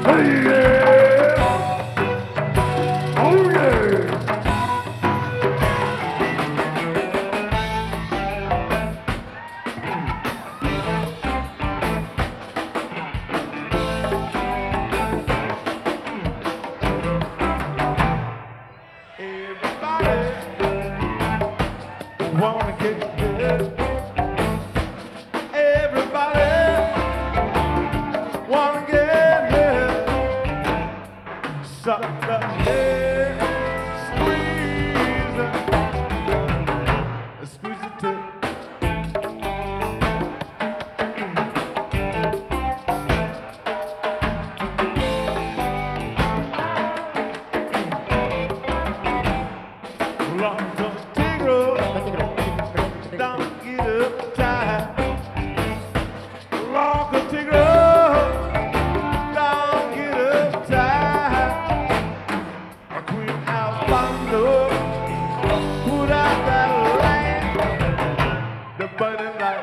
Wanna get good. Everybody wanna get good. Suck the head, squeeze it too. Long tongue tingle. Don't get uptight. Rock a tingle. Don't get uptight. A queen house bundle. Put out that lamp. The burning light.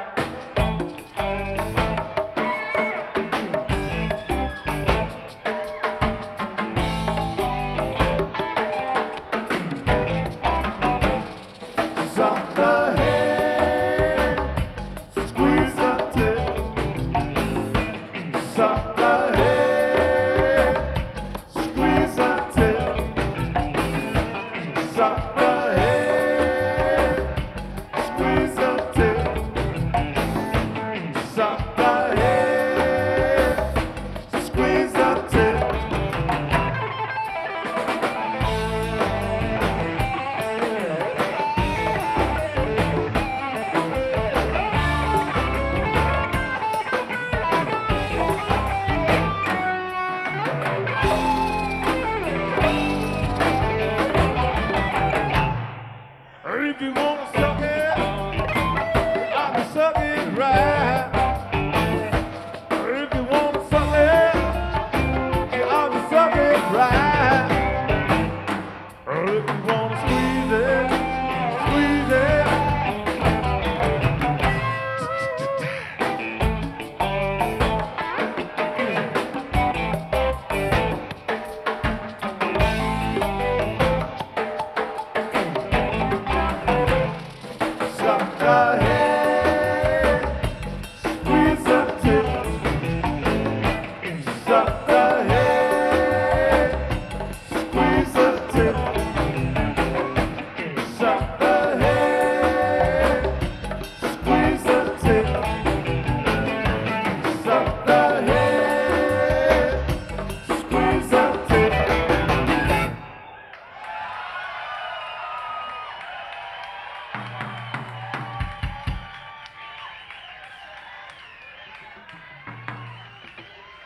Suck the head, squeeze the tip. Suck the head, squeeze the tip. Suck the head, squeeze the tip. Suck the head, squeeze the tip. If you wanna suck it, I can suck it right. If you wanna suck it, I can suck it right. If you wanna squeeze it, squeeze it. Suck the head, squeeze the tip. Suck